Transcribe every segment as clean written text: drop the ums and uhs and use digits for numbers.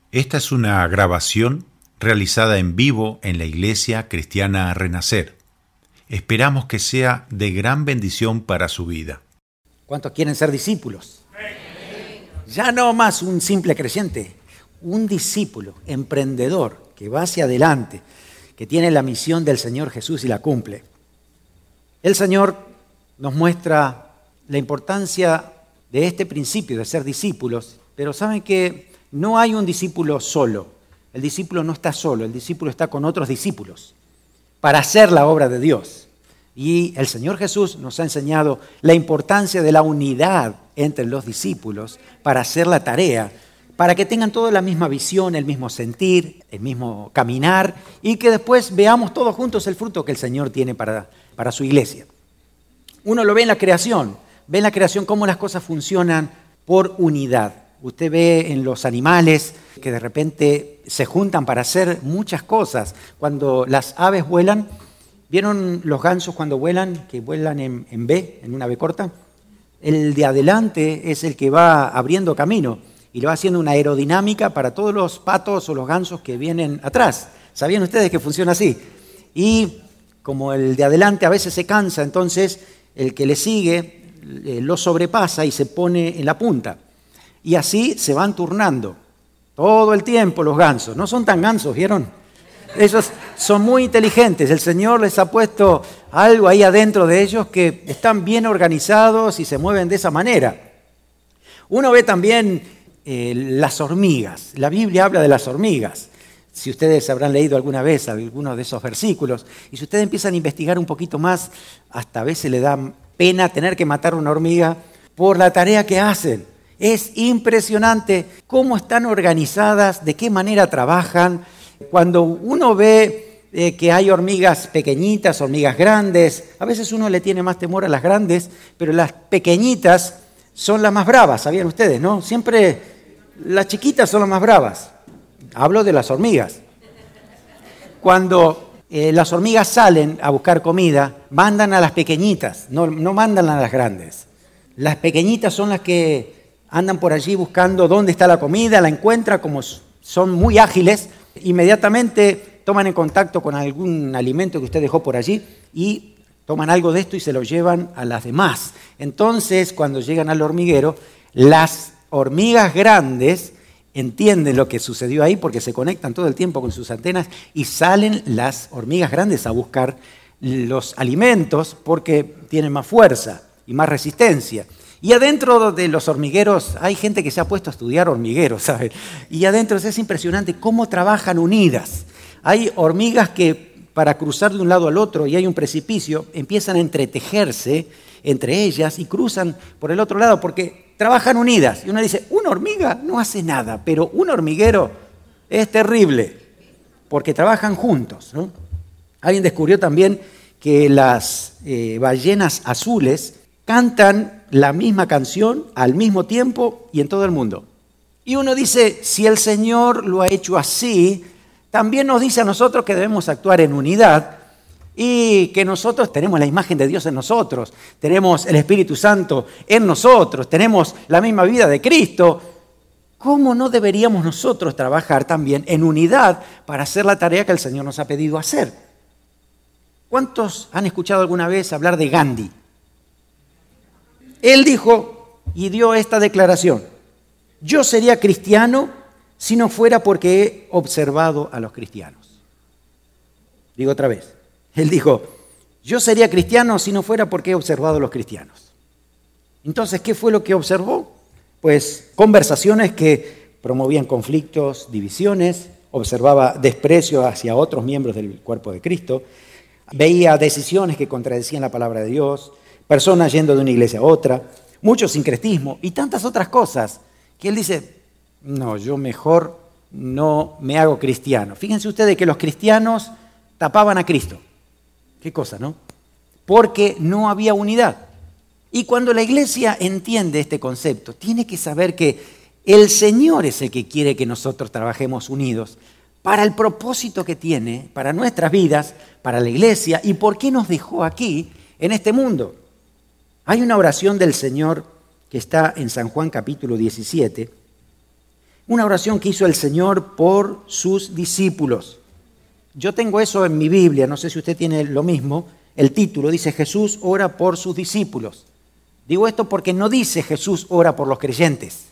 Esta es una grabación realizada en vivo en la Iglesia Cristiana Renacer. Esperamos que sea de gran bendición para su vida. ¿Cuántos quieren ser discípulos? Ya no más un simple creyente, un discípulo, emprendedor, que va hacia adelante, que tiene la misión del Señor Jesús y la cumple. El Señor nos muestra la importancia de este principio de ser discípulos, pero saben que no hay un discípulo solo. El discípulo no está solo, el discípulo está con otros discípulos para hacer la obra de Dios. Y el Señor Jesús nos ha enseñado la importancia de la unidad entre los discípulos para hacer la tarea, para que tengan toda la misma visión, el mismo sentir, el mismo caminar y que después veamos todos juntos el fruto que el Señor tiene para su iglesia. Uno lo ve en la creación cómo las cosas funcionan por unidad. Usted ve en los animales que de repente se juntan para hacer muchas cosas. Cuando las aves vuelan, ¿vieron los gansos cuando vuelan, que vuelan en B, en una B corta? El de adelante es el que va abriendo camino y le va haciendo una aerodinámica para todos los patos o los gansos que vienen atrás. ¿Sabían ustedes que funciona así? Y como el de adelante a veces se cansa, entonces el que le sigue lo sobrepasa y se pone en la punta. Y así se van turnando todo el tiempo los gansos. No son tan gansos, ¿vieron? Ellos son muy inteligentes. El Señor les ha puesto algo ahí adentro de ellos que están bien organizados y se mueven de esa manera. Uno ve también las hormigas. La Biblia habla de las hormigas. Si ustedes habrán leído alguna vez algunos de esos versículos, y si ustedes empiezan a investigar un poquito más, hasta a veces le da pena tener que matar una hormiga por la tarea que hacen. Es impresionante cómo están organizadas, de qué manera trabajan. Cuando uno ve que hay hormigas pequeñitas, hormigas grandes, a veces uno le tiene más temor a las grandes, pero las pequeñitas son las más bravas, ¿sabían ustedes, no? Siempre las chiquitas son las más bravas. Hablo de las hormigas. Cuando las hormigas salen a buscar comida, mandan a las pequeñitas, no mandan a las grandes. Las pequeñitas son las que andan por allí buscando dónde está la comida, la encuentran, como son muy ágiles, inmediatamente toman en contacto con algún alimento que usted dejó por allí y toman algo de esto y se lo llevan a las demás. Entonces, cuando llegan al hormiguero, las hormigas grandes entienden lo que sucedió ahí porque se conectan todo el tiempo con sus antenas y salen las hormigas grandes a buscar los alimentos porque tienen más fuerza y más resistencia. Y adentro de los hormigueros hay gente que se ha puesto a estudiar hormigueros, ¿sabes? Y adentro es impresionante cómo trabajan unidas. Hay hormigas que para cruzar de un lado al otro y hay un precipicio, empiezan a entretejerse entre ellas y cruzan por el otro lado porque trabajan unidas. Y uno dice, una hormiga no hace nada, pero un hormiguero es terrible porque trabajan juntos, ¿no? Alguien descubrió también que las ballenas azules cantan la misma canción al mismo tiempo y en todo el mundo. Y uno dice, si el Señor lo ha hecho así, también nos dice a nosotros que debemos actuar en unidad y que nosotros tenemos la imagen de Dios en nosotros, tenemos el Espíritu Santo en nosotros, tenemos la misma vida de Cristo. ¿Cómo no deberíamos nosotros trabajar también en unidad para hacer la tarea que el Señor nos ha pedido hacer? ¿Cuántos han escuchado alguna vez hablar de Gandhi? Él dijo y dio esta declaración: yo sería cristiano si no fuera porque he observado a los cristianos. Digo otra vez. Él dijo, yo sería cristiano si no fuera porque he observado a los cristianos. Entonces, ¿qué fue lo que observó? Pues conversaciones que promovían conflictos, divisiones, observaba desprecio hacia otros miembros del cuerpo de Cristo, veía decisiones que contradecían la palabra de Dios, personas yendo de una iglesia a otra, mucho sincretismo y tantas otras cosas que él dice, no, yo mejor no me hago cristiano. Fíjense ustedes que los cristianos tapaban a Cristo. Qué cosa, ¿no? Porque no había unidad. Y cuando la iglesia entiende este concepto, tiene que saber que el Señor es el que quiere que nosotros trabajemos unidos para el propósito que tiene, para nuestras vidas, para la iglesia y por qué nos dejó aquí en este mundo. Hay una oración del Señor que está en San Juan capítulo 17, Una oración que hizo el Señor por sus discípulos. Yo tengo eso en mi Biblia, no sé si usted tiene lo mismo. El título dice Jesús ora por sus discípulos. Digo esto porque no dice Jesús ora por los creyentes.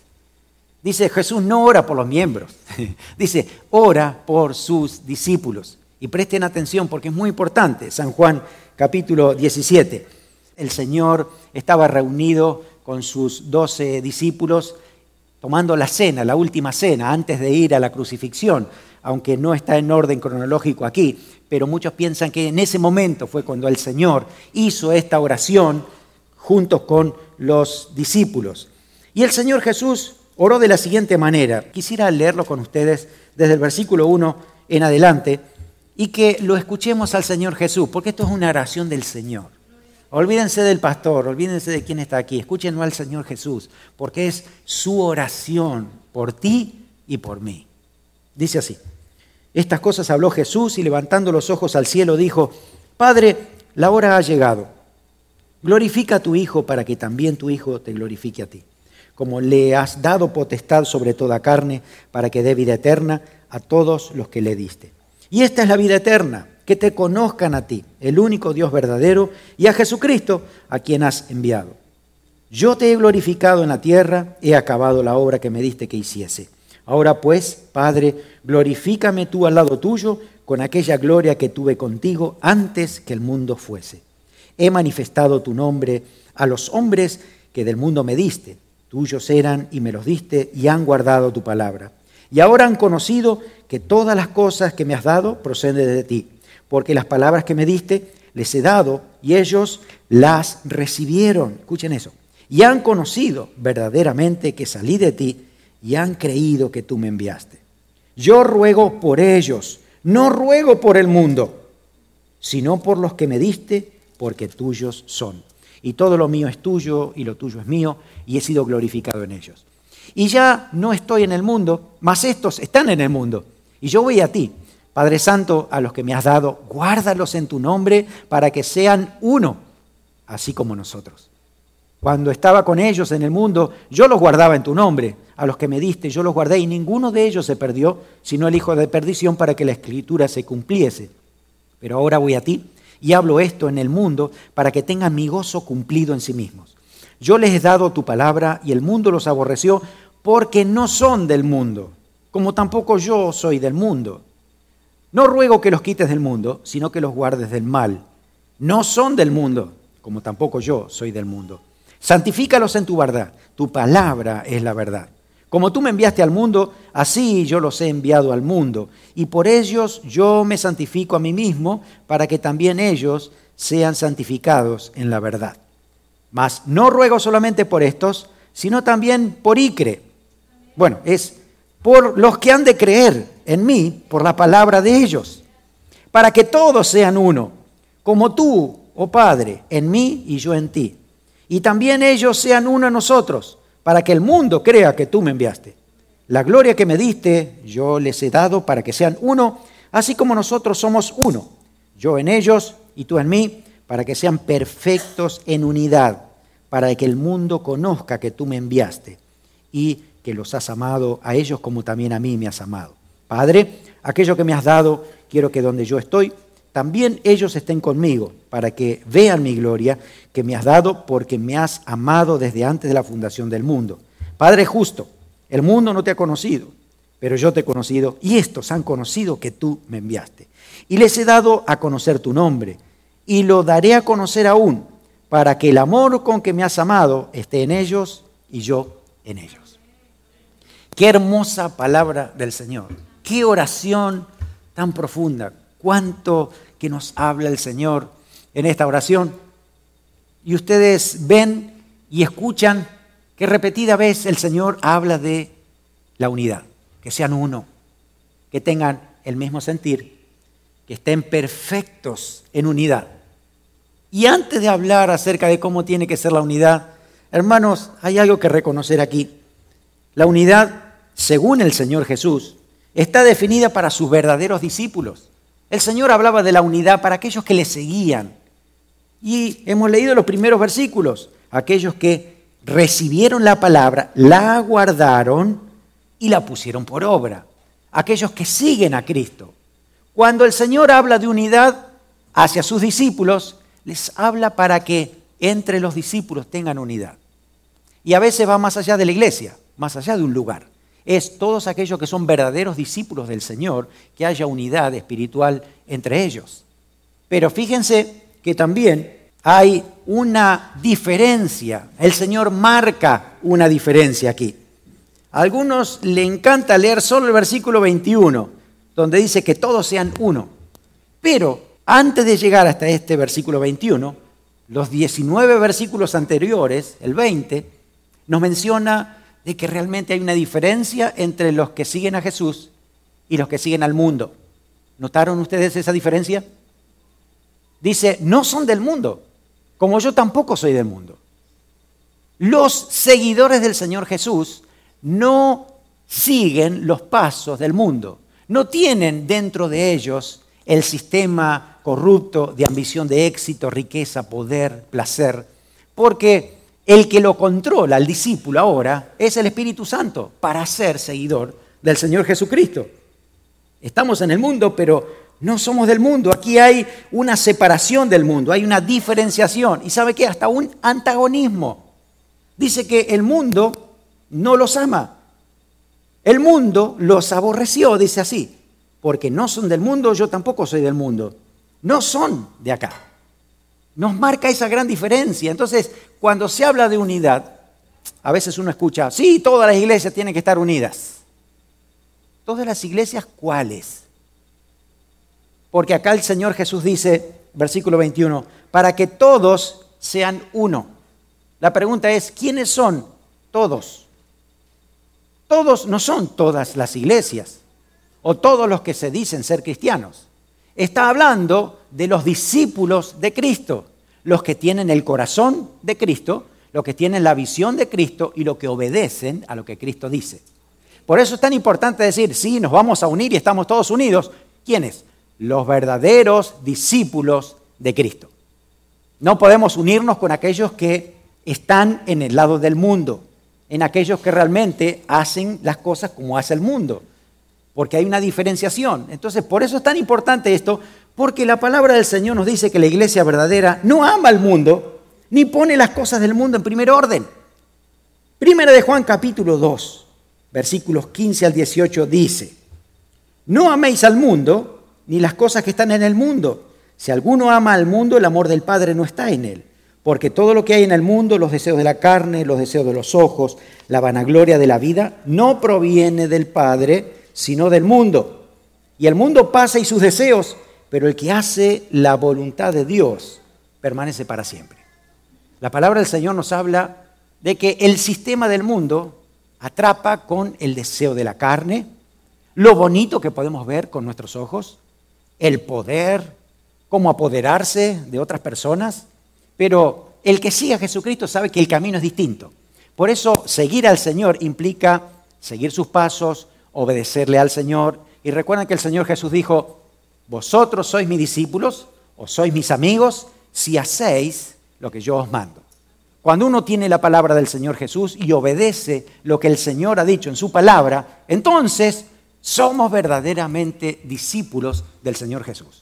Dice Jesús no ora por los miembros. Dice ora por sus discípulos. Y presten atención porque es muy importante. San Juan capítulo 17. El Señor estaba reunido con sus 12 discípulos tomando la cena, la última cena, antes de ir a la crucifixión, aunque no está en orden cronológico aquí, pero muchos piensan que en ese momento fue cuando el Señor hizo esta oración junto con los discípulos. Y el Señor Jesús oró de la siguiente manera. Quisiera leerlo con ustedes desde el versículo 1 en adelante y que lo escuchemos al Señor Jesús, porque esto es una oración del Señor. Olvídense del pastor, olvídense de quién está aquí, escúchenlo al Señor Jesús, porque es su oración por ti y por mí. Dice así: estas cosas habló Jesús y levantando los ojos al cielo dijo: Padre, la hora ha llegado. Glorifica a tu Hijo para que también tu Hijo te glorifique a ti. Como le has dado potestad sobre toda carne para que dé vida eterna a todos los que le diste. Y esta es la vida eterna, que te conozcan a ti, el único Dios verdadero, y a Jesucristo, a quien has enviado. Yo te he glorificado en la tierra, he acabado la obra que me diste que hiciese. Ahora pues, Padre, glorifícame tú al lado tuyo con aquella gloria que tuve contigo antes que el mundo fuese. He manifestado tu nombre a los hombres que del mundo me diste. Tuyos eran y me los diste y han guardado tu palabra. Y ahora han conocido que todas las cosas que me has dado proceden de ti, porque las palabras que me diste les he dado y ellos las recibieron. Escuchen eso. Y han conocido verdaderamente que salí de ti y han creído que tú me enviaste. Yo ruego por ellos, no ruego por el mundo, sino por los que me diste, porque tuyos son. Y todo lo mío es tuyo y lo tuyo es mío, y he sido glorificado en ellos. Y ya no estoy en el mundo, mas estos están en el mundo. Y yo voy a ti, Padre Santo, a los que me has dado, guárdalos en tu nombre para que sean uno, así como nosotros. Cuando estaba con ellos en el mundo, yo los guardaba en tu nombre. A los que me diste, yo los guardé, y ninguno de ellos se perdió, sino el hijo de perdición, para que la Escritura se cumpliese. Pero ahora voy a ti, y hablo esto en el mundo, para que tengan mi gozo cumplido en sí mismos. Yo les he dado tu palabra, y el mundo los aborreció, porque no son del mundo, como tampoco yo soy del mundo. No ruego que los quites del mundo, sino que los guardes del mal. No son del mundo, como tampoco yo soy del mundo. Santifícalos en tu verdad, tu palabra es la verdad. Como tú me enviaste al mundo, así yo los he enviado al mundo, y por ellos yo me santifico a mí mismo, para que también ellos sean santificados en la verdad. Mas no ruego solamente por estos, sino también por Icre. Bueno, es por los que han de creer en mí, por la palabra de ellos, para que todos sean uno, como tú, oh Padre, en mí y yo en ti. Y también ellos sean uno en nosotros, para que el mundo crea que tú me enviaste. La gloria que me diste, yo les he dado para que sean uno, así como nosotros somos uno. Yo en ellos y tú en mí, para que sean perfectos en unidad, para que el mundo conozca que tú me enviaste y que los has amado a ellos como también a mí me has amado. Padre, aquello que me has dado, quiero que donde yo estoy, también ellos estén conmigo, para que vean mi gloria que me has dado, porque me has amado desde antes de la fundación del mundo. Padre justo, el mundo no te ha conocido, pero yo te he conocido, y estos han conocido que tú me enviaste. Y les he dado a conocer tu nombre, y lo daré a conocer aún, para que el amor con que me has amado esté en ellos y yo en ellos. Qué hermosa palabra del Señor, qué oración tan profunda. Cuánto que nos habla el Señor en esta oración. Y ustedes ven y escuchan que repetida vez el Señor habla de la unidad, que sean uno, que tengan el mismo sentir, que estén perfectos en unidad. Y antes de hablar acerca de cómo tiene que ser la unidad, hermanos, hay algo que reconocer aquí. La unidad, según el Señor Jesús, está definida para sus verdaderos discípulos. El Señor hablaba de la unidad para aquellos que le seguían. Y hemos leído los primeros versículos. Aquellos que recibieron la palabra, la guardaron y la pusieron por obra. Aquellos que siguen a Cristo. Cuando el Señor habla de unidad hacia sus discípulos, les habla para que entre los discípulos tengan unidad. Y a veces va más allá de la iglesia, más allá de un lugar. Es todos aquellos que son verdaderos discípulos del Señor, que haya unidad espiritual entre ellos. Pero fíjense que también hay una diferencia. El Señor marca una diferencia aquí. A algunos le encanta leer solo el versículo 21, donde dice que todos sean uno. Pero antes de llegar hasta este versículo 21, los 19 versículos anteriores, el 20, nos menciona de que realmente hay una diferencia entre los que siguen a Jesús y los que siguen al mundo. ¿Notaron ustedes esa diferencia? Dice, no son del mundo, como yo tampoco soy del mundo. Los seguidores del Señor Jesús no siguen los pasos del mundo. No tienen dentro de ellos el sistema corrupto de ambición de éxito, riqueza, poder, placer, porque el que lo controla, al discípulo ahora, es el Espíritu Santo para ser seguidor del Señor Jesucristo. Estamos en el mundo, pero no somos del mundo. Aquí hay una separación del mundo, hay una diferenciación. ¿Y sabe qué? Hasta un antagonismo. Dice que el mundo no los ama. El mundo los aborreció, dice así. Porque no son del mundo, yo tampoco soy del mundo. No son de acá. Nos marca esa gran diferencia. Entonces, cuando se habla de unidad, a veces uno escucha, sí, todas las iglesias tienen que estar unidas. ¿Todas las iglesias cuáles? Porque acá el Señor Jesús dice, versículo 21, para que todos sean uno. La pregunta es, ¿quiénes son todos? Todos no son todas las iglesias o todos los que se dicen ser cristianos. Está hablando de los discípulos de Cristo, los que tienen el corazón de Cristo, los que tienen la visión de Cristo y los que obedecen a lo que Cristo dice. Por eso es tan importante decir, sí, nos vamos a unir y estamos todos unidos. ¿Quiénes? Los verdaderos discípulos de Cristo. No podemos unirnos con aquellos que están en el lado del mundo, en aquellos que realmente hacen las cosas como hace el mundo, porque hay una diferenciación. Entonces, por eso es tan importante esto, porque la palabra del Señor nos dice que la iglesia verdadera no ama al mundo, ni pone las cosas del mundo en primer orden. Primera de Juan capítulo 2, versículos 15 al 18 dice, no améis al mundo, ni las cosas que están en el mundo. Si alguno ama al mundo, el amor del Padre no está en él. Porque todo lo que hay en el mundo, los deseos de la carne, los deseos de los ojos, la vanagloria de la vida, no proviene del Padre, sino del mundo. Y el mundo pasa y sus deseos, pero el que hace la voluntad de Dios permanece para siempre. La palabra del Señor nos habla de que el sistema del mundo atrapa con el deseo de la carne, lo bonito que podemos ver con nuestros ojos, el poder, cómo apoderarse de otras personas, pero el que sigue a Jesucristo sabe que el camino es distinto. Por eso seguir al Señor implica seguir sus pasos, obedecerle al Señor. Y recuerden que el Señor Jesús dijo, vosotros sois mis discípulos o sois mis amigos si hacéis lo que yo os mando. Cuando uno tiene la palabra del Señor Jesús y obedece lo que el Señor ha dicho en su palabra, entonces somos verdaderamente discípulos del Señor Jesús.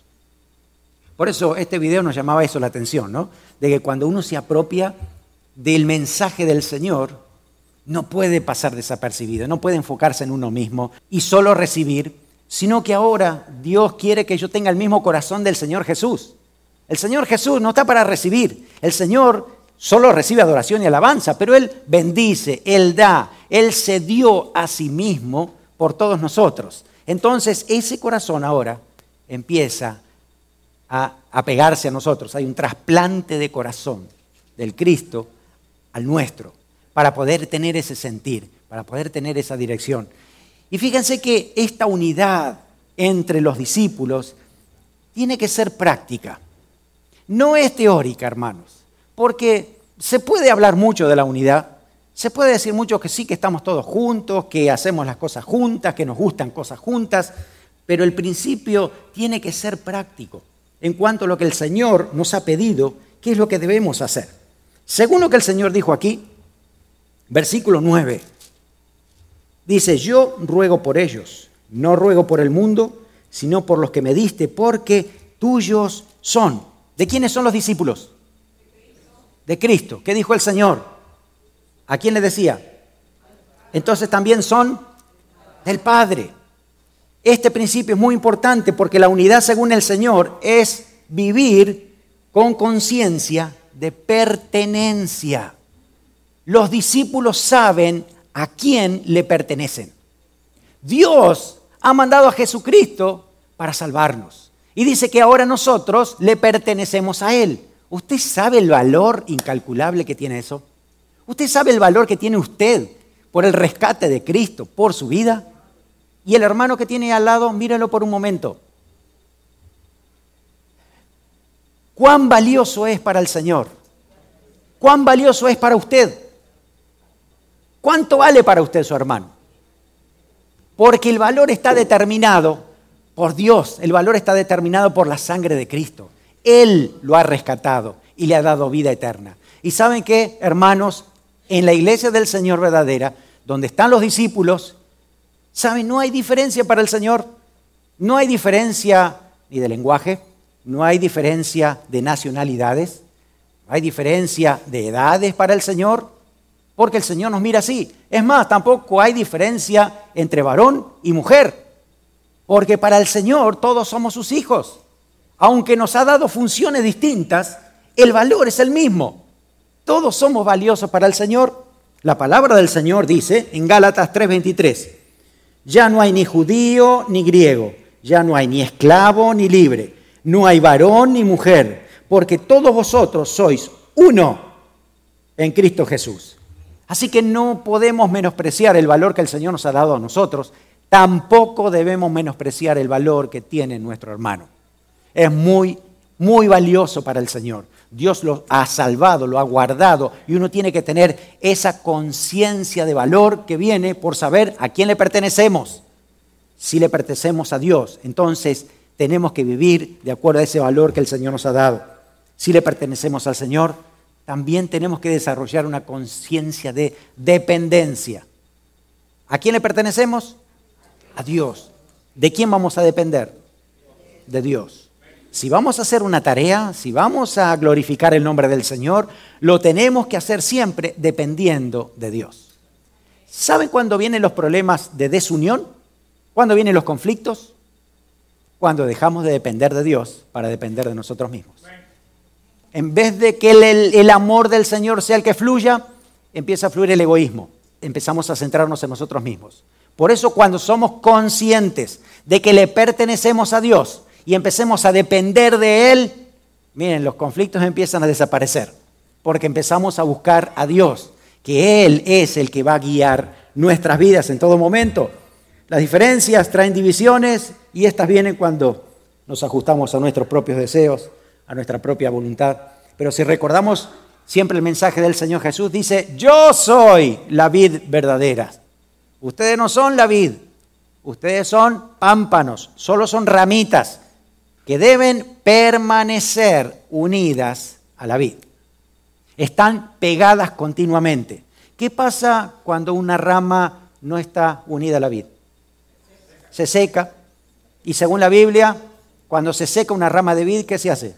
Por eso este video nos llamaba eso la atención, ¿no? De que cuando uno se apropia del mensaje del Señor, no puede pasar desapercibido, no puede enfocarse en uno mismo y solo recibir, sino que ahora Dios quiere que yo tenga el mismo corazón del Señor Jesús. El Señor Jesús no está para recibir, el Señor solo recibe adoración y alabanza, pero Él bendice, Él da, Él se dio a sí mismo por todos nosotros. Entonces ese corazón ahora empieza a pegarse a nosotros. Hay un trasplante de corazón del Cristo al nuestro para poder tener ese sentir, para poder tener esa dirección. Y fíjense que esta unidad entre los discípulos tiene que ser práctica. No es teórica, hermanos, porque se puede hablar mucho de la unidad, se puede decir mucho que sí, que estamos todos juntos, que hacemos las cosas juntas, que nos gustan cosas juntas, pero el principio tiene que ser práctico en cuanto a lo que el Señor nos ha pedido, qué es lo que debemos hacer. Según lo que el Señor dijo aquí, versículo 9, Dice, yo ruego por ellos, no ruego por el mundo, sino por los que me diste, porque tuyos son. ¿De quiénes son los discípulos? De Cristo. ¿Qué dijo el Señor? ¿A quién le decía? Entonces también son del Padre. Este principio es muy importante porque la unidad según el Señor es vivir con conciencia de pertenencia. Los discípulos saben a quién le pertenecen. Dios ha mandado a Jesucristo para salvarnos. Y dice que ahora nosotros le pertenecemos a Él. ¿Usted sabe el valor incalculable que tiene eso? ¿Usted sabe el valor que tiene usted por el rescate de Cristo, por su vida? Y el hermano que tiene al lado, míralo por un momento. ¿Cuán valioso es para el Señor? ¿Cuán valioso es para usted? ¿Cuánto vale para usted su hermano? Porque el valor está determinado por Dios, el valor está determinado por la sangre de Cristo. Él lo ha rescatado y le ha dado vida eterna. ¿Y saben qué, hermanos? En la iglesia del Señor verdadera, donde están los discípulos, ¿saben? No hay diferencia para el Señor. No hay diferencia ni de lenguaje, no hay diferencia de nacionalidades, no hay diferencia de edades para el Señor, porque el Señor nos mira así. Es más, tampoco hay diferencia entre varón y mujer, porque para el Señor todos somos sus hijos. Aunque nos ha dado funciones distintas, el valor es el mismo. Todos somos valiosos para el Señor. La palabra del Señor dice en Gálatas 3:23, ya no hay ni judío ni griego, ya no hay ni esclavo ni libre, no hay varón ni mujer, porque todos vosotros sois uno en Cristo Jesús. Así que no podemos menospreciar el valor que el Señor nos ha dado a nosotros, tampoco debemos menospreciar el valor que tiene nuestro hermano. Es muy, muy valioso para el Señor. Dios lo ha salvado, lo ha guardado y uno tiene que tener esa conciencia de valor que viene por saber a quién le pertenecemos. Si le pertenecemos a Dios, entonces tenemos que vivir de acuerdo a ese valor que el Señor nos ha dado. Si le pertenecemos al Señor, también tenemos que desarrollar una conciencia de dependencia. ¿A quién le pertenecemos? A Dios. ¿De quién vamos a depender? De Dios. Si vamos a hacer una tarea, si vamos a glorificar el nombre del Señor, lo tenemos que hacer siempre dependiendo de Dios. ¿Saben cuándo vienen los problemas de desunión? ¿Cuándo vienen los conflictos? Cuando dejamos de depender de Dios para depender de nosotros mismos. En vez de que el amor del Señor sea el que fluya, empieza a fluir el egoísmo. Empezamos a centrarnos en nosotros mismos. Por eso cuando somos conscientes de que le pertenecemos a Dios y empecemos a depender de Él, miren, los conflictos empiezan a desaparecer. Porque empezamos a buscar a Dios, que Él es el que va a guiar nuestras vidas en todo momento. Las diferencias traen divisiones y estas vienen cuando nos ajustamos a nuestros propios deseos, a nuestra propia voluntad. Pero si recordamos siempre el mensaje del Señor Jesús, dice, yo soy la vid verdadera. Ustedes no son la vid, ustedes son pámpanos, solo son ramitas que deben permanecer unidas a la vid. Están pegadas continuamente. ¿Qué pasa cuando una rama no está unida a la vid? Se seca. Y según la Biblia, cuando se seca una rama de vid, ¿qué se hace?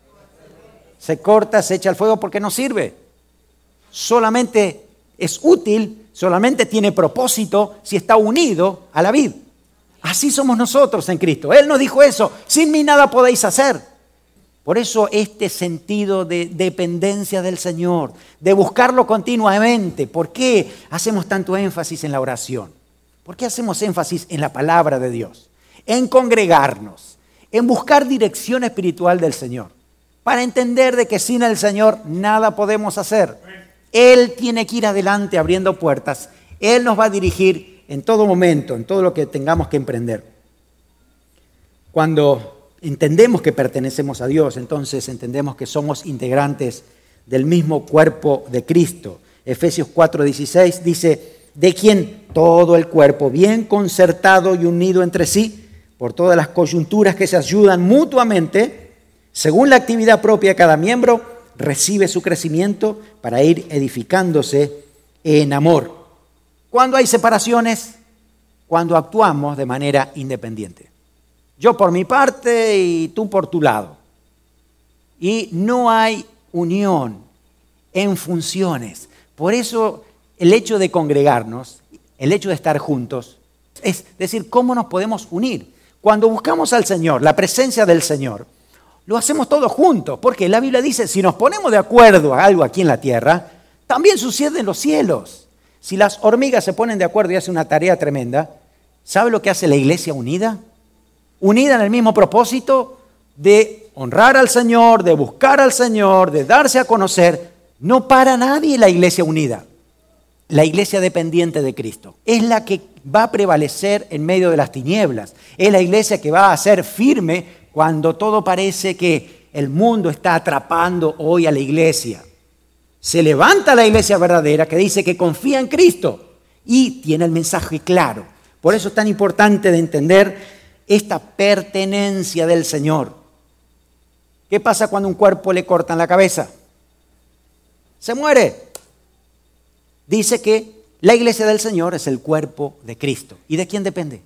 Se corta, se echa al fuego porque no sirve. Solamente es útil, solamente tiene propósito si está unido a la vid. Así somos nosotros en Cristo. Él nos dijo eso, sin mí nada podéis hacer. Por eso este sentido de dependencia del Señor, de buscarlo continuamente. ¿Por qué hacemos tanto énfasis en la oración? ¿Por qué hacemos énfasis en la palabra de Dios? En congregarnos, en buscar dirección espiritual del Señor. Para entender de que sin el Señor nada podemos hacer. Él tiene que ir adelante abriendo puertas. Él nos va a dirigir en todo momento, en todo lo que tengamos que emprender. Cuando entendemos que pertenecemos a Dios, entonces entendemos que somos integrantes del mismo cuerpo de Cristo. Efesios 4:16 dice, de quien todo el cuerpo, bien concertado y unido entre sí, por todas las coyunturas que se ayudan mutuamente, según la actividad propia de cada miembro, recibe su crecimiento para ir edificándose en amor. Cuando hay separaciones, cuando actuamos de manera independiente. Yo por mi parte y tú por tu lado. Y no hay unión en funciones. Por eso el hecho de congregarnos, el hecho de estar juntos, es decir, ¿cómo nos podemos unir? Cuando buscamos al Señor, la presencia del Señor, lo hacemos todos juntos, porque la Biblia dice, si nos ponemos de acuerdo a algo aquí en la tierra, también sucede en los cielos. Si las hormigas se ponen de acuerdo y hacen una tarea tremenda, ¿sabe lo que hace la iglesia unida? Unida en el mismo propósito de honrar al Señor, de buscar al Señor, de darse a conocer. No para nadie la iglesia unida. La iglesia dependiente de Cristo es la que va a prevalecer en medio de las tinieblas. Es la iglesia que va a ser firme cuando todo parece que el mundo está atrapando hoy a la iglesia. Se levanta la iglesia verdadera que dice que confía en Cristo y tiene el mensaje claro. Por eso es tan importante de entender esta pertenencia del Señor. ¿Qué pasa cuando a un cuerpo le cortan la cabeza? Se muere. Dice que la iglesia del Señor es el cuerpo de Cristo. ¿Y de quién depende?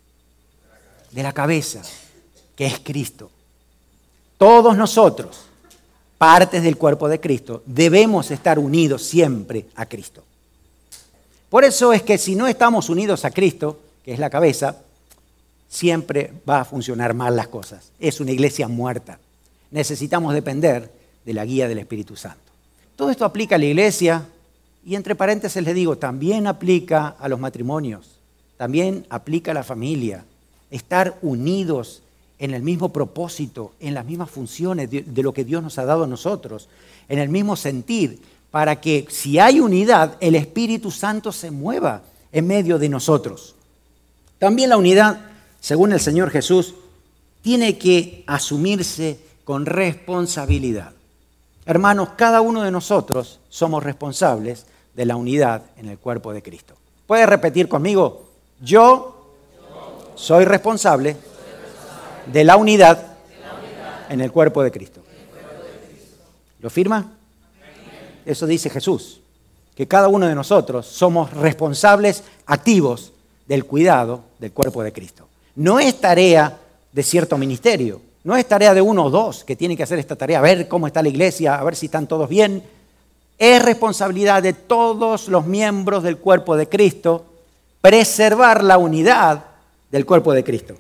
De la cabeza, que es Cristo. Todos nosotros, partes del cuerpo de Cristo, debemos estar unidos siempre a Cristo. Por eso es que si no estamos unidos a Cristo, que es la cabeza, siempre va a funcionar mal las cosas. Es una iglesia muerta. Necesitamos depender de la guía del Espíritu Santo. Todo esto aplica a la iglesia y entre paréntesis les digo, también aplica a los matrimonios, también aplica a la familia. Estar unidos en el mismo propósito, en las mismas funciones de lo que Dios nos ha dado a nosotros, en el mismo sentir, para que si hay unidad, el Espíritu Santo se mueva en medio de nosotros. También la unidad, según el Señor Jesús, tiene que asumirse con responsabilidad. Hermanos, cada uno de nosotros somos responsables de la unidad en el cuerpo de Cristo. ¿Puede repetir conmigo? Yo soy responsable de la unidad en el cuerpo de Cristo. ¿Lo firma? Eso dice Jesús, que cada uno de nosotros somos responsables activos del cuidado del cuerpo de Cristo. No es tarea de cierto ministerio, no es tarea de uno o dos que tienen que hacer esta tarea, a ver cómo está la iglesia, a ver si están todos bien. Es responsabilidad de todos los miembros del cuerpo de Cristo preservar la unidad del cuerpo de Cristo.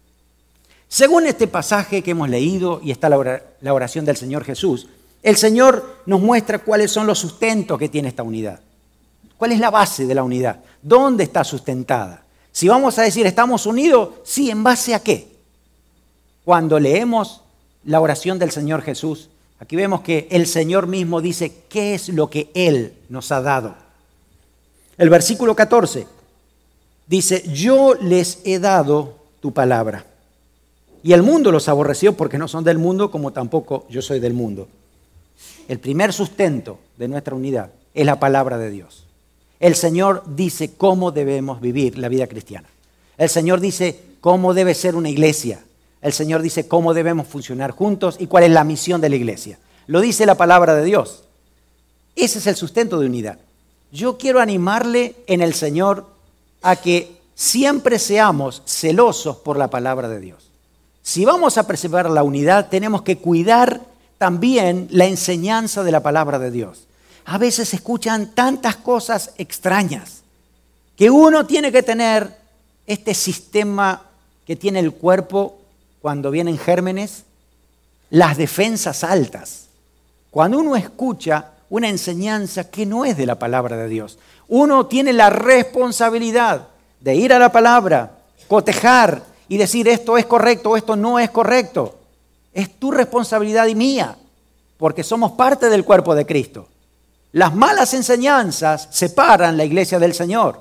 Según este pasaje que hemos leído y está la oración del Señor Jesús, el Señor nos muestra cuáles son los sustentos que tiene esta unidad. ¿Cuál es la base de la unidad? ¿Dónde está sustentada? Si vamos a decir estamos unidos, sí, ¿en base a qué? Cuando leemos la oración del Señor Jesús, aquí vemos que el Señor mismo dice qué es lo que Él nos ha dado. El versículo 14 dice, yo les he dado tu palabra. Y el mundo los aborreció porque no son del mundo, como tampoco yo soy del mundo. El primer sustento de nuestra unidad es la palabra de Dios. El Señor dice cómo debemos vivir la vida cristiana. El Señor dice cómo debe ser una iglesia. El Señor dice cómo debemos funcionar juntos y cuál es la misión de la iglesia. Lo dice la palabra de Dios. Ese es el sustento de unidad. Yo quiero animarle en el Señor a que siempre seamos celosos por la palabra de Dios. Si vamos a preservar la unidad, tenemos que cuidar también la enseñanza de la palabra de Dios. A veces se escuchan tantas cosas extrañas que uno tiene que tener este sistema que tiene el cuerpo cuando vienen gérmenes, las defensas altas. Cuando uno escucha una enseñanza que no es de la palabra de Dios, uno tiene la responsabilidad de ir a la palabra, cotejar y decir esto es correcto o esto no es correcto. Es tu responsabilidad y mía, porque somos parte del cuerpo de Cristo. Las malas enseñanzas separan la iglesia del Señor.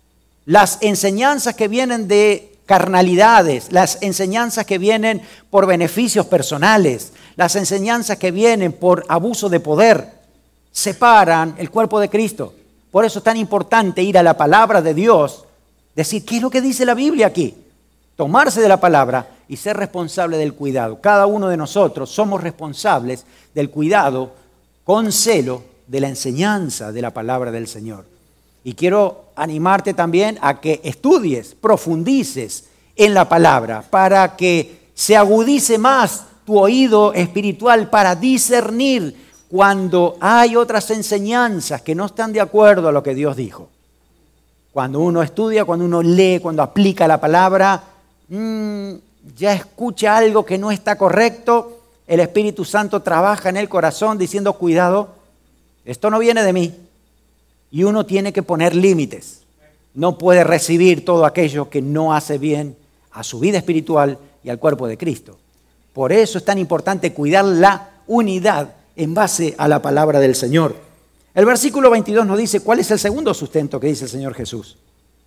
Las enseñanzas que vienen de carnalidades, las enseñanzas que vienen por beneficios personales, las enseñanzas que vienen por abuso de poder, separan el cuerpo de Cristo. Por eso es tan importante ir a la palabra de Dios, decir, ¿qué es lo que dice la Biblia aquí? Tomarse de la palabra y ser responsable del cuidado. Cada uno de nosotros somos responsables del cuidado con celo de la enseñanza de la palabra del Señor. Y quiero animarte también a que estudies, profundices en la palabra para que se agudice más tu oído espiritual para discernir cuando hay otras enseñanzas que no están de acuerdo a lo que Dios dijo. Cuando uno estudia, cuando uno lee, cuando aplica la palabra, ya escucha algo que no está correcto, el Espíritu Santo trabaja en el corazón diciendo, cuidado, esto no viene de mí. Y uno tiene que poner límites. No puede recibir todo aquello que no hace bien a su vida espiritual y al cuerpo de Cristo. Por eso es tan importante cuidar la unidad en base a la palabra del Señor. El versículo 22 nos dice cuál es el segundo sustento que dice el Señor Jesús.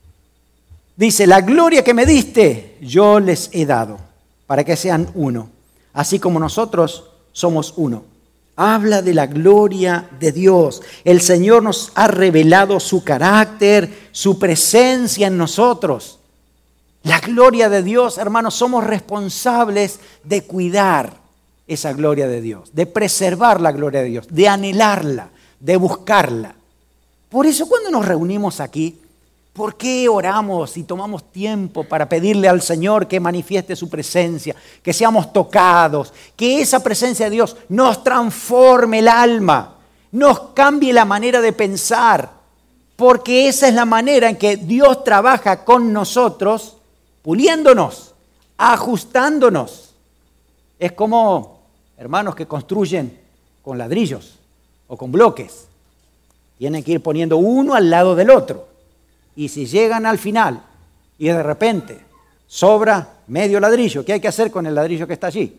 Dice, la gloria que me diste, yo les he dado, para que sean uno, así como nosotros somos uno. Habla de la gloria de Dios. El Señor nos ha revelado su carácter, su presencia en nosotros. La gloria de Dios, hermanos, somos responsables de cuidar esa gloria de Dios, de preservar la gloria de Dios, de anhelarla, de buscarla. Por eso cuando nos reunimos aquí, ¿por qué oramos y tomamos tiempo para pedirle al Señor que manifieste su presencia, que seamos tocados, que esa presencia de Dios nos transforme el alma, nos cambie la manera de pensar? Porque esa es la manera en que Dios trabaja con nosotros, puliéndonos, ajustándonos. Es como hermanos que construyen con ladrillos o con bloques. Tienen que ir poniendo uno al lado del otro. Y si llegan al final y de repente sobra medio ladrillo, ¿qué hay que hacer con el ladrillo que está allí?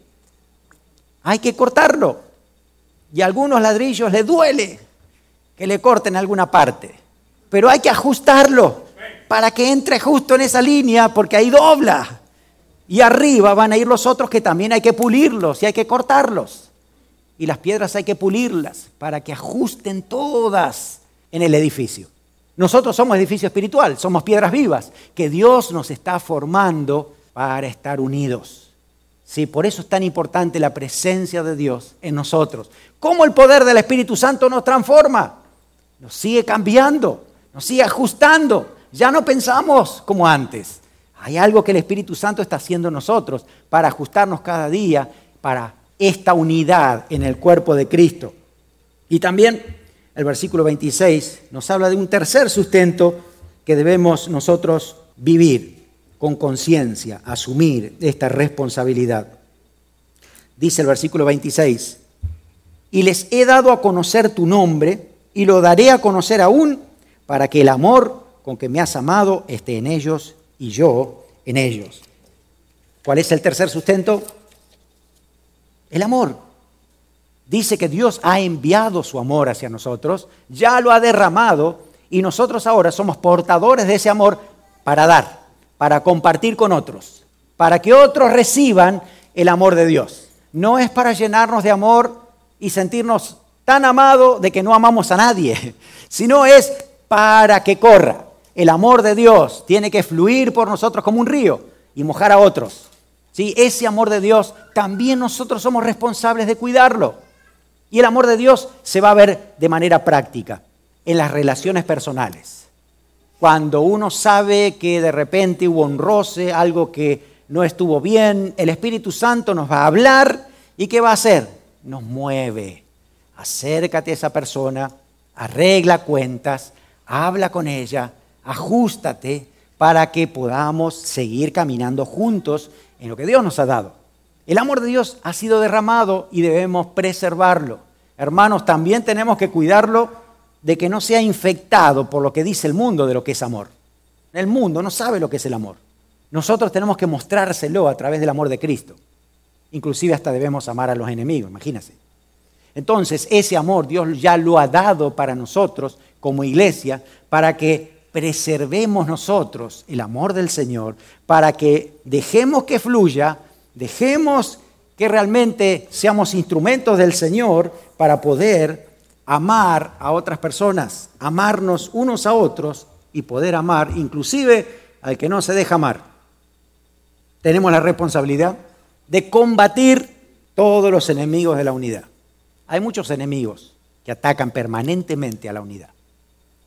Hay que cortarlo. Y a algunos ladrillos les duele que le corten alguna parte. Pero hay que ajustarlo para que entre justo en esa línea, porque ahí dobla. Y arriba van a ir los otros que también hay que pulirlos y hay que cortarlos. Y las piedras hay que pulirlas para que ajusten todas en el edificio. Nosotros somos edificio espiritual, somos piedras vivas, que Dios nos está formando para estar unidos. Sí, por eso es tan importante la presencia de Dios en nosotros. ¿Cómo el poder del Espíritu Santo nos transforma? Nos sigue cambiando, nos sigue ajustando. Ya no pensamos como antes. Hay algo que el Espíritu Santo está haciendo en nosotros para ajustarnos cada día para esta unidad en el cuerpo de Cristo. Y también el versículo 26 nos habla de un tercer sustento que debemos nosotros vivir con conciencia, asumir esta responsabilidad. Dice el versículo 26, y les he dado a conocer tu nombre y lo daré a conocer aún para que el amor con que me has amado esté en ellos y yo en ellos. ¿Cuál es el tercer sustento? El amor. Dice que Dios ha enviado su amor hacia nosotros, ya lo ha derramado y nosotros ahora somos portadores de ese amor para dar, para compartir con otros, para que otros reciban el amor de Dios. No es para llenarnos de amor y sentirnos tan amados de que no amamos a nadie, sino es para que corra. El amor de Dios tiene que fluir por nosotros como un río y mojar a otros. ¿Sí? Ese amor de Dios también nosotros somos responsables de cuidarlo. Y el amor de Dios se va a ver de manera práctica en las relaciones personales. Cuando uno sabe que de repente hubo un roce, algo que no estuvo bien, el Espíritu Santo nos va a hablar y ¿qué va a hacer? Nos mueve. Acércate a esa persona, arregla cuentas, habla con ella, ajústate para que podamos seguir caminando juntos en lo que Dios nos ha dado. El amor de Dios ha sido derramado y debemos preservarlo. Hermanos, también tenemos que cuidarlo de que no sea infectado por lo que dice el mundo de lo que es amor. El mundo no sabe lo que es el amor. Nosotros tenemos que mostrárselo a través del amor de Cristo. Inclusive hasta debemos amar a los enemigos, imagínense. Entonces, ese amor Dios ya lo ha dado para nosotros como iglesia, para que preservemos nosotros el amor del Señor, para que dejemos que fluya, dejemos que realmente seamos instrumentos del Señor para poder amar a otras personas, amarnos unos a otros y poder amar inclusive al que no se deja amar. Tenemos la responsabilidad de combatir todos los enemigos de la unidad. Hay muchos enemigos que atacan permanentemente a la unidad.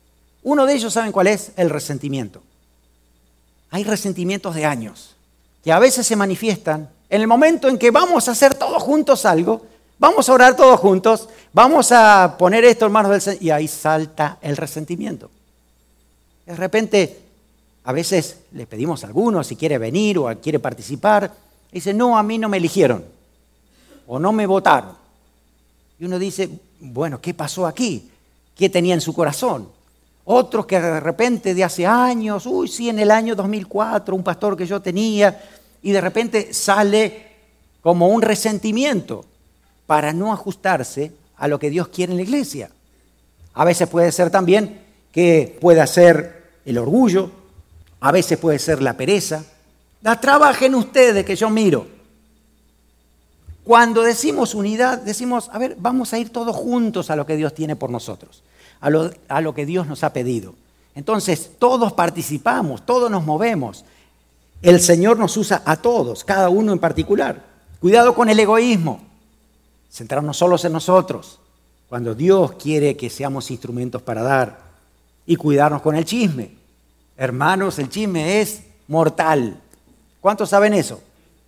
Uno de ellos, ¿saben cuál es? El resentimiento. Hay resentimientos de años que a veces se manifiestan en el momento en que vamos a hacer todos juntos algo, vamos a orar todos juntos, vamos a poner esto en manos del Señor, y ahí salta el resentimiento. De repente, a veces le pedimos a alguno si quiere venir o quiere participar, y dice, no, a mí no me eligieron, o no me votaron. Y uno dice, bueno, ¿qué pasó aquí? ¿Qué tenía en su corazón? Otros que de repente de hace años, sí, en el año 2004, un pastor que yo tenía, y de repente sale como un resentimiento para no ajustarse a lo que Dios quiere en la iglesia. A veces puede ser también que pueda ser el orgullo, a veces puede ser la pereza. Trabajen ustedes que yo miro. Cuando decimos unidad, decimos, a ver, vamos a ir todos juntos a lo que Dios tiene por nosotros, a lo que Dios nos ha pedido. Entonces, todos participamos, todos nos movemos. El Señor nos usa a todos, cada uno en particular. Cuidado con el egoísmo, centrarnos solos en nosotros, cuando Dios quiere que seamos instrumentos para dar, y cuidarnos con el chisme. Hermanos, el chisme es mortal. ¿Cuántos saben eso?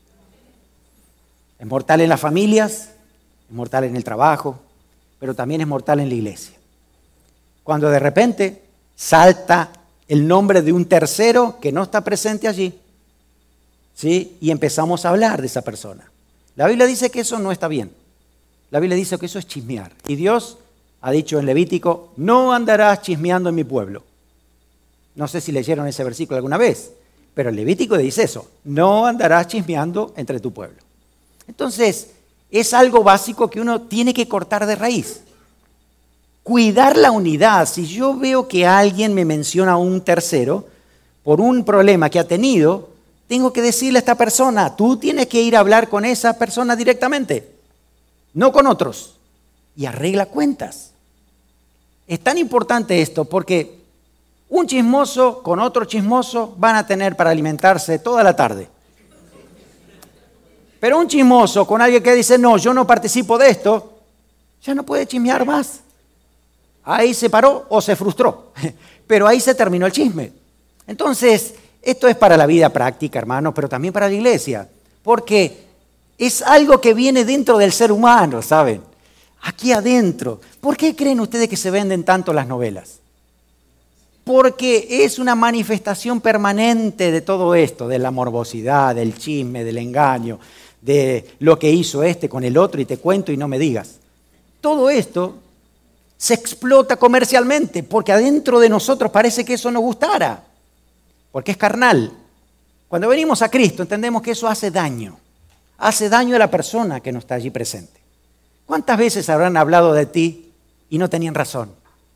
Es mortal en las familias, es mortal en el trabajo, pero también es mortal en la iglesia. Cuando de repente salta el nombre de un tercero que no está presente allí, ¿sí? Y empezamos a hablar de esa persona. La Biblia dice que eso no está bien. La Biblia dice que eso es chismear. Y Dios ha dicho en Levítico, no andarás chismeando en mi pueblo. No sé si leyeron ese versículo alguna vez, pero el Levítico dice eso, no andarás chismeando entre tu pueblo. Entonces, es algo básico que uno tiene que cortar de raíz. Cuidar la unidad. Si yo veo que alguien me menciona a un tercero por un problema que ha tenido, tengo que decirle a esta persona, tú tienes que ir a hablar con esa persona directamente, no con otros, y arregla cuentas. Es tan importante esto porque un chismoso con otro chismoso van a tener para alimentarse toda la tarde. Pero un chismoso con alguien que dice, no, yo no participo de esto, ya no puede chismear más. Ahí se paró o se frustró, pero ahí se terminó el chisme. Entonces, esto es para la vida práctica, hermanos, pero también para la iglesia, porque es algo que viene dentro del ser humano, ¿saben? Aquí adentro. ¿Por qué creen ustedes que se venden tanto las novelas? Porque es una manifestación permanente de todo esto, de la morbosidad, del chisme, del engaño, de lo que hizo este con el otro y te cuento y no me digas. Todo esto se explota comercialmente porque adentro de nosotros parece que eso nos gustara, porque es carnal. Cuando venimos a Cristo entendemos que eso hace daño a la persona que no está allí presente. ¿Cuántas veces habrán hablado de ti y no tenían razón?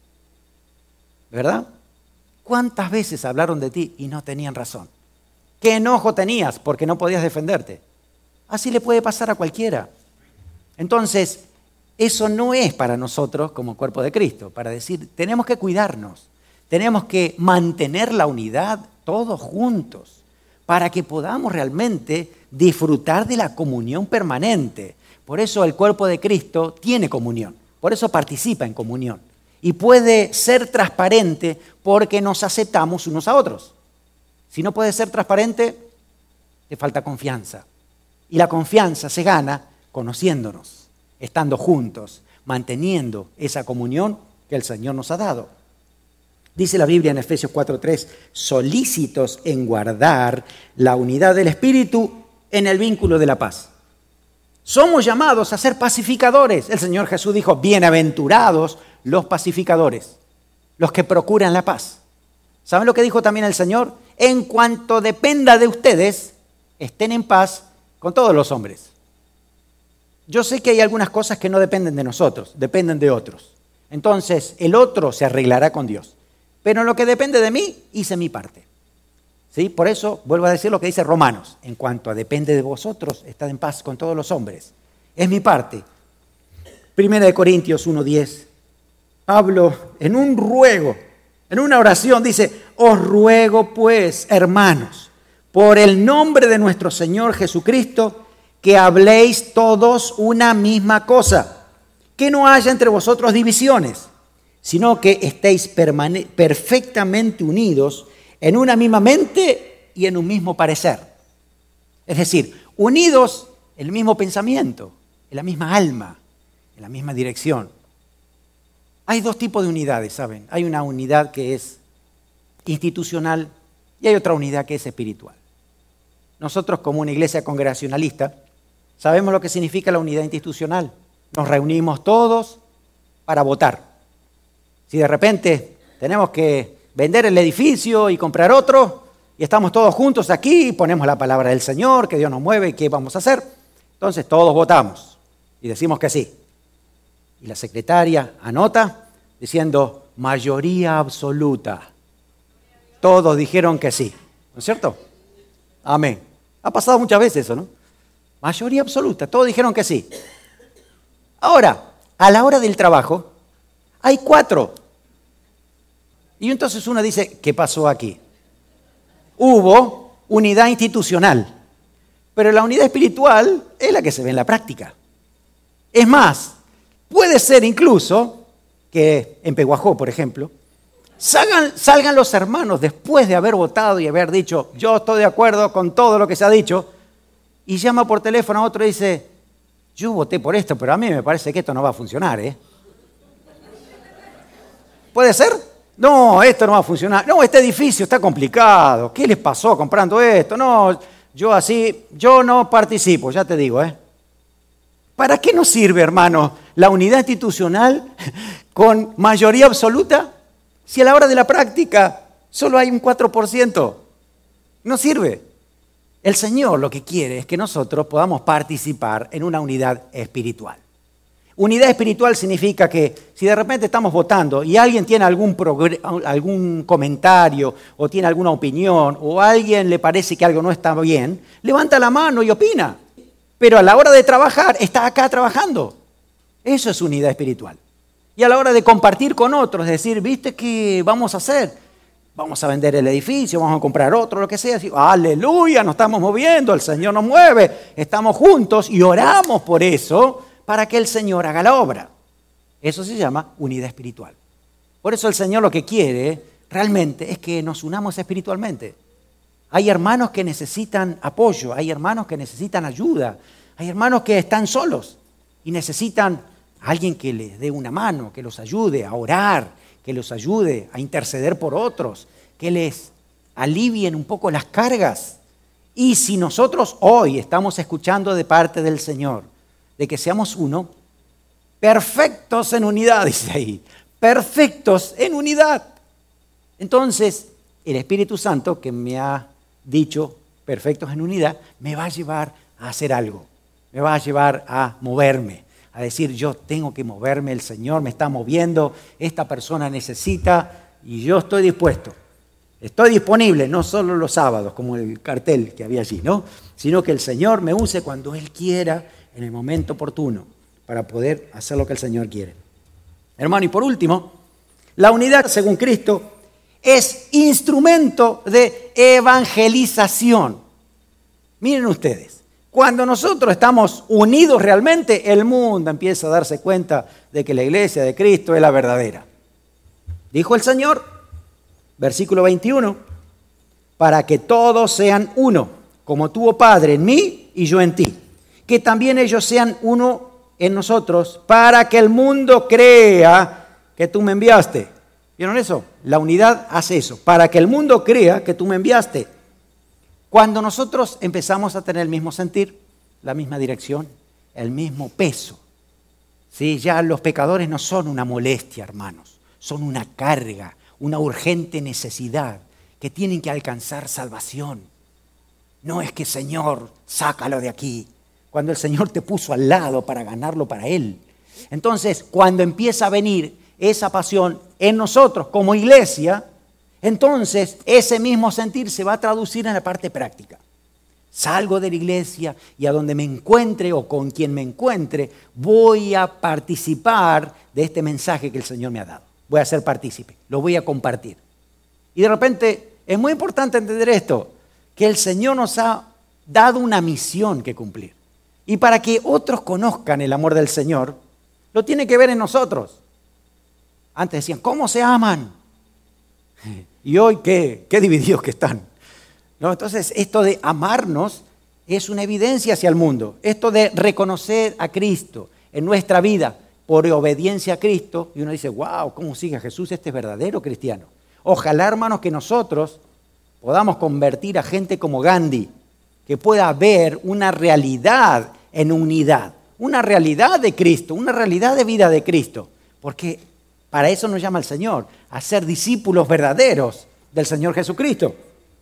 ¿Verdad? ¿Cuántas veces hablaron de ti y no tenían razón? ¿Qué enojo tenías porque no podías defenderte? Así le puede pasar a cualquiera. Entonces, eso no es para nosotros como cuerpo de Cristo, para decir, tenemos que cuidarnos, tenemos que mantener la unidad todos juntos, para que podamos realmente disfrutar de la comunión permanente. Por eso el cuerpo de Cristo tiene comunión, por eso participa en comunión. Y puede ser transparente porque nos aceptamos unos a otros. Si no puede ser transparente, te falta confianza. Y la confianza se gana conociéndonos, estando juntos, manteniendo esa comunión que el Señor nos ha dado. Dice la Biblia en Efesios 4:3, solícitos en guardar la unidad del Espíritu en el vínculo de la paz. Somos llamados a ser pacificadores. El Señor Jesús dijo, bienaventurados los pacificadores, los que procuran la paz. ¿Saben lo que dijo también el Señor? En cuanto dependa de ustedes, estén en paz con todos los hombres. Yo sé que hay algunas cosas que no dependen de nosotros, dependen de otros. Entonces, el otro se arreglará con Dios. Pero en lo que depende de mí, hice mi parte. ¿Sí? Por eso, vuelvo a decir lo que dice Romanos. En cuanto a depende de vosotros, estad en paz con todos los hombres. Es mi parte. 1 Corintios 1:10. Pablo, en un ruego, en una oración, dice, os ruego pues, hermanos, por el nombre de nuestro Señor Jesucristo, que habléis todos una misma cosa, que no haya entre vosotros divisiones, sino que estéis perfectamente unidos en una misma mente y en un mismo parecer. Es decir, unidos en el mismo pensamiento, en la misma alma, en la misma dirección. Hay dos tipos de unidades, ¿saben? Hay una unidad que es institucional y hay otra unidad que es espiritual. Nosotros, como una iglesia congregacionalista, sabemos lo que significa la unidad institucional. Nos reunimos todos para votar. Si de repente tenemos que vender el edificio y comprar otro, y estamos todos juntos aquí, y ponemos la palabra del Señor, que Dios nos mueve y qué vamos a hacer, entonces todos votamos y decimos que sí. Y la secretaria anota diciendo mayoría absoluta. Todos dijeron que sí, ¿no es cierto? Amén. Ha pasado muchas veces eso, ¿no? Mayoría absoluta, todos dijeron que sí. Ahora, a la hora del trabajo, hay 4. Y entonces uno dice, ¿qué pasó aquí? Hubo unidad institucional, pero la unidad espiritual es la que se ve en la práctica. Es más, puede ser incluso que en Peguajó, por ejemplo, salgan los hermanos después de haber votado y haber dicho, yo estoy de acuerdo con todo lo que se ha dicho, y llama por teléfono a otro y dice, yo voté por esto, pero a mí me parece que esto no va a funcionar, ¿eh? ¿Puede ser? No, esto no va a funcionar. No, este edificio está complicado. ¿Qué les pasó comprando esto? No, yo no participo, ya te digo, ¿eh? ¿Para qué nos sirve, hermano, la unidad institucional con mayoría absoluta si a la hora de la práctica solo hay un 4%? No sirve. El Señor lo que quiere es que nosotros podamos participar en una unidad espiritual. Unidad espiritual significa que si de repente estamos votando y alguien tiene algún comentario o tiene alguna opinión o a alguien le parece que algo no está bien, levanta la mano y opina. Pero a la hora de trabajar, está acá trabajando. Eso es unidad espiritual. Y a la hora de compartir con otros, decir, ¿viste qué vamos a hacer? Vamos a vender el edificio, vamos a comprar otro, lo que sea. Así, aleluya, nos estamos moviendo, el Señor nos mueve, estamos juntos y oramos por eso para que el Señor haga la obra. Eso se llama unidad espiritual. Por eso el Señor lo que quiere realmente es que nos unamos espiritualmente. Hay hermanos que necesitan apoyo, hay hermanos que necesitan ayuda, hay hermanos que están solos y necesitan a alguien que les dé una mano, que los ayude a orar, que los ayude a interceder por otros, que les alivien un poco las cargas. Y si nosotros hoy estamos escuchando de parte del Señor de que seamos uno, perfectos en unidad, dice ahí, perfectos en unidad. Entonces, el Espíritu Santo que me ha dicho perfectos en unidad, me va a llevar a hacer algo, me va a llevar a moverme, a decir yo tengo que moverme, el Señor me está moviendo, esta persona necesita y yo estoy dispuesto, estoy disponible, no solo los sábados como el cartel que había allí, ¿no? Sino que el Señor me use cuando Él quiera, en el momento oportuno, para poder hacer lo que el Señor quiere. Hermano, y por último, la unidad según Cristo es instrumento de evangelización. Miren ustedes, cuando nosotros estamos unidos realmente, el mundo empieza a darse cuenta de que la iglesia de Cristo es la verdadera. Dijo el Señor, versículo 21, para que todos sean uno, como tú, oh Padre, en mí y yo en ti, que también ellos sean uno en nosotros, para que el mundo crea que tú me enviaste. ¿Vieron eso? La unidad hace eso, para que el mundo crea que tú me enviaste. Cuando nosotros empezamos a tener el mismo sentir, la misma dirección, el mismo peso, ¿sí? Ya los pecadores no son una molestia, hermanos, son una carga, una urgente necesidad que tienen que alcanzar salvación. No es que, Señor, sácalo de aquí, cuando el Señor te puso al lado para ganarlo para Él. Entonces, cuando empieza a venir esa pasión en nosotros como iglesia, entonces ese mismo sentir se va a traducir en la parte práctica. Salgo de la iglesia y a donde me encuentre o con quien me encuentre, voy a participar de este mensaje que el Señor me ha dado. Voy a ser partícipe, lo voy a compartir. Y de repente es muy importante entender esto, que el Señor nos ha dado una misión que cumplir. Y para que otros conozcan el amor del Señor, lo tiene que ver en nosotros. Antes decían, ¿cómo se aman? Y hoy, qué divididos que están, ¿no? Entonces, esto de amarnos es una evidencia hacia el mundo. Esto de reconocer a Cristo en nuestra vida por obediencia a Cristo, y uno dice, wow, ¿cómo sigue a Jesús? Este es verdadero cristiano. Ojalá, hermanos, que nosotros podamos convertir a gente como Gandhi, que pueda ver una realidad en unidad, una realidad de Cristo, una realidad de vida de Cristo, porque para eso nos llama el Señor, a ser discípulos verdaderos del Señor Jesucristo.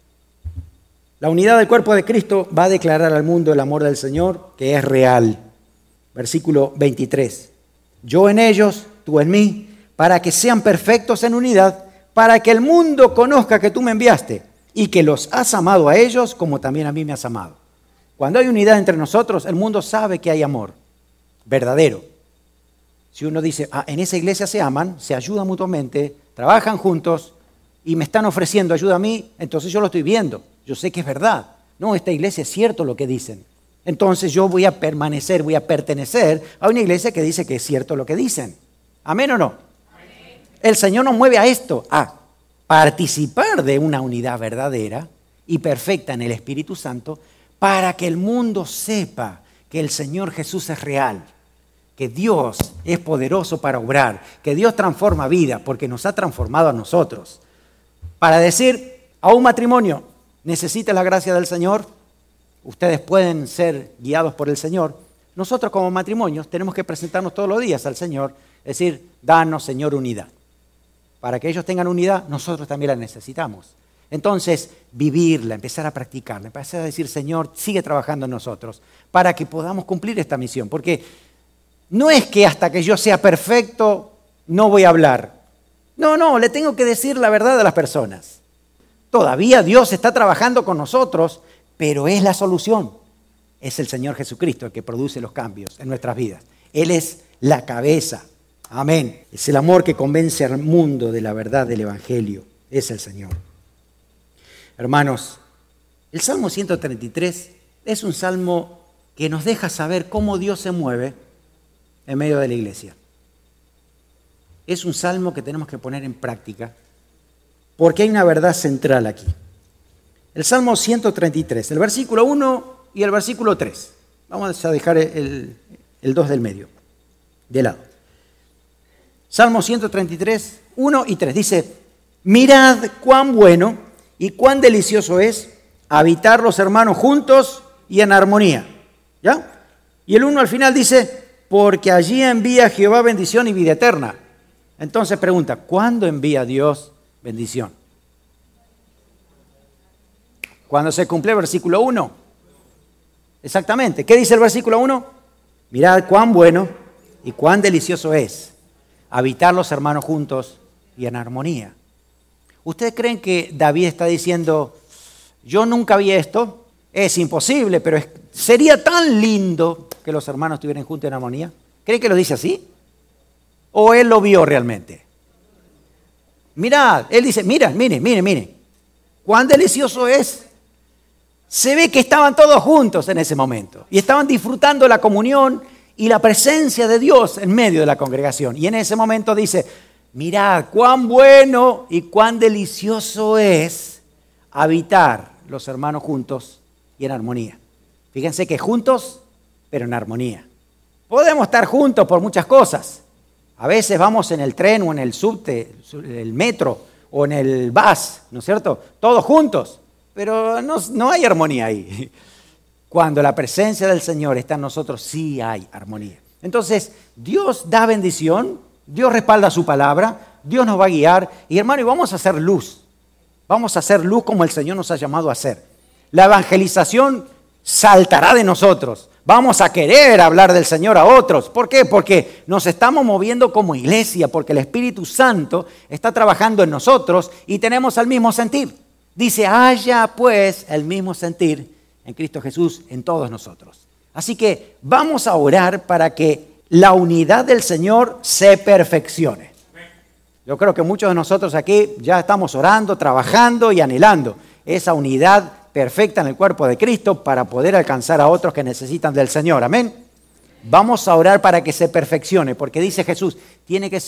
La unidad del cuerpo de Cristo va a declarar al mundo el amor del Señor, que es real. Versículo 23. Yo en ellos, tú en mí, para que sean perfectos en unidad, para que el mundo conozca que tú me enviaste y que los has amado a ellos como también a mí me has amado. Cuando hay unidad entre nosotros, el mundo sabe que hay amor verdadero. Si uno dice, en esa iglesia se aman, se ayudan mutuamente, trabajan juntos y me están ofreciendo ayuda a mí, entonces yo lo estoy viendo, yo sé que es verdad. No, esta iglesia es cierto lo que dicen. Entonces yo voy a permanecer, voy a pertenecer a una iglesia que dice que es cierto lo que dicen. ¿Amén o no? Amén. El Señor nos mueve a esto, a participar de una unidad verdadera y perfecta en el Espíritu Santo para que el mundo sepa que el Señor Jesús es real, que Dios es poderoso para obrar, que Dios transforma vida porque nos ha transformado a nosotros. Para decir a un matrimonio, necesita la gracia del Señor, ustedes pueden ser guiados por el Señor. Nosotros como matrimonios tenemos que presentarnos todos los días al Señor, decir, danos, Señor, unidad. Para que ellos tengan unidad, nosotros también la necesitamos. Entonces, vivirla, empezar a practicarla, empezar a decir, Señor, sigue trabajando en nosotros para que podamos cumplir esta misión. Porque no es que hasta que yo sea perfecto no voy a hablar. No, le tengo que decir la verdad a las personas. Todavía Dios está trabajando con nosotros, pero es la solución. Es el Señor Jesucristo el que produce los cambios en nuestras vidas. Él es la cabeza. Amén. Es el amor que convence al mundo de la verdad del Evangelio. Es el Señor. Hermanos, el Salmo 133 es un salmo que nos deja saber cómo Dios se mueve en medio de la iglesia. Es un salmo que tenemos que poner en práctica porque hay una verdad central aquí. El Salmo 133, el versículo 1 y el versículo 3. Vamos a dejar el 2 del medio, de lado. Salmo 133, 1 y 3. Dice, mirad cuán bueno y cuán delicioso es habitar los hermanos juntos y en armonía. ¿Ya? Y el 1 al final dice, porque allí envía Jehová bendición y vida eterna. Entonces pregunta, ¿cuándo envía Dios bendición? Cuando se cumple el versículo 1. Exactamente. ¿Qué dice el versículo 1? Mirad cuán bueno y cuán delicioso es habitar los hermanos juntos y en armonía. ¿Ustedes creen que David está diciendo, yo nunca vi esto? Es imposible, pero sería tan lindo que los hermanos estuvieran juntos en armonía. ¿Creen que lo dice así? ¿O él lo vio realmente? Mirad, él dice, mire, cuán delicioso es. Se ve que estaban todos juntos en ese momento y estaban disfrutando la comunión y la presencia de Dios en medio de la congregación. Y en ese momento dice, mirad cuán bueno y cuán delicioso es habitar los hermanos juntos y en armonía. Fíjense que juntos, pero en armonía. Podemos estar juntos por muchas cosas. A veces vamos en el tren o en el subte, el metro o en el bus, ¿no es cierto? Todos juntos, pero no hay armonía ahí. Cuando la presencia del Señor está en nosotros, sí hay armonía. Entonces, Dios da bendición, Dios respalda su palabra, Dios nos va a guiar. Y hermano, y vamos a hacer luz. Vamos a hacer luz como el Señor nos ha llamado a hacer. La evangelización saltará de nosotros. Vamos a querer hablar del Señor a otros. ¿Por qué? Porque nos estamos moviendo como iglesia, porque el Espíritu Santo está trabajando en nosotros y tenemos el mismo sentir. Dice, haya pues el mismo sentir en Cristo Jesús en todos nosotros. Así que vamos a orar para que la unidad del Señor se perfeccione. Yo creo que muchos de nosotros aquí ya estamos orando, trabajando y anhelando esa unidad perfecta en el cuerpo de Cristo para poder alcanzar a otros que necesitan del Señor. Amén. Vamos a orar para que se perfeccione, porque dice Jesús, tiene que ser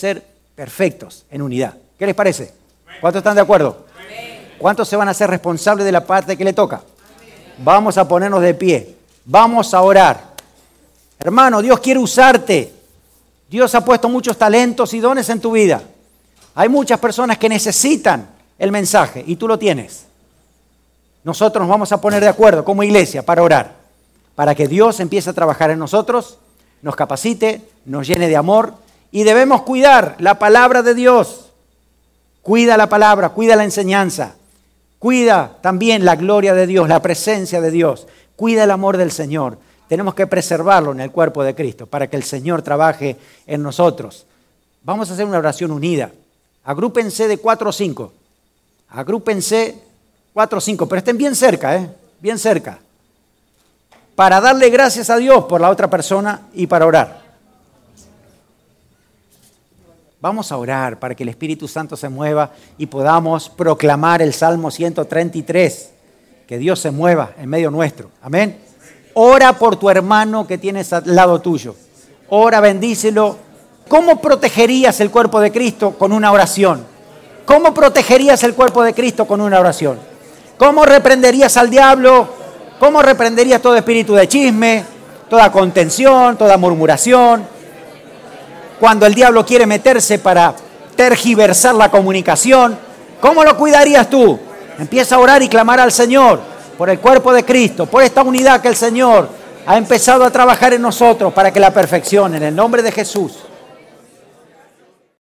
perfectos, en unidad. ¿Qué les parece? ¿Cuántos están de acuerdo? ¿Cuántos se van a hacer responsables de la parte que le toca? Vamos a ponernos de pie. Vamos a orar. Hermano, Dios quiere usarte. Dios ha puesto muchos talentos y dones en tu vida. Hay muchas personas que necesitan el mensaje y tú lo tienes. Nosotros nos vamos a poner de acuerdo como iglesia para orar, para que Dios empiece a trabajar en nosotros, nos capacite, nos llene de amor y debemos cuidar la palabra de Dios. Cuida la palabra, cuida la enseñanza, cuida también la gloria de Dios, la presencia de Dios, cuida el amor del Señor. Tenemos que preservarlo en el cuerpo de Cristo para que el Señor trabaje en nosotros. Vamos a hacer una oración unida. Agrúpense de 4 o 5. Agrúpense 4 o 5, pero estén bien cerca, bien cerca. Para darle gracias a Dios por la otra persona y para orar. Vamos a orar para que el Espíritu Santo se mueva y podamos proclamar el Salmo 133. Que Dios se mueva en medio nuestro. Amén. Ora por tu hermano que tienes al lado tuyo. Ora, bendícelo. ¿Cómo protegerías el cuerpo de Cristo con una oración? ¿Cómo protegerías el cuerpo de Cristo con una oración? ¿Cómo reprenderías al diablo? ¿Cómo reprenderías todo espíritu de chisme, toda contención, toda murmuración? Cuando el diablo quiere meterse para tergiversar la comunicación, ¿cómo lo cuidarías tú? Empieza a orar y clamar al Señor por el cuerpo de Cristo, por esta unidad que el Señor ha empezado a trabajar en nosotros para que la perfeccione, en el nombre de Jesús.